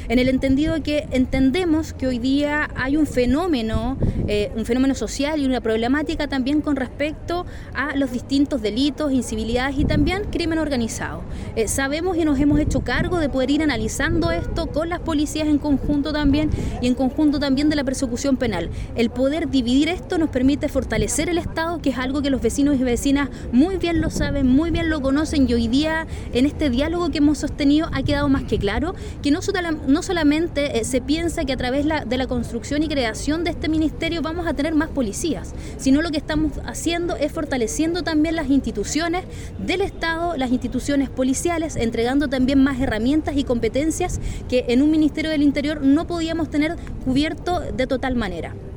en el entendido que entendemos que hoy día hay un fenómeno social y una problemática también con respecto a los distintos delitos, incivilidades y también crimen organizado. Sabemos y nos hemos hecho cargo de poder ir analizando esto con las policías en conjunto también y en conjunto también de la persecución penal. El poder dividir esto nos permite fortalecer el Estado, que es algo que los vecinos y vecinas muy bien lo saben, muy bien lo conocen, y hoy día en este diálogo que hemos sostenido ha quedado más que claro que no solamente se piensa que a través de la construcción y creación de este ministerio vamos a tener más policías, sino lo que estamos haciendo es fortaleciendo también las instituciones del Estado, las instituciones policiales, entregando también más herramientas y competencias que en un Ministerio del Interior no podíamos tener cubierto de total manera.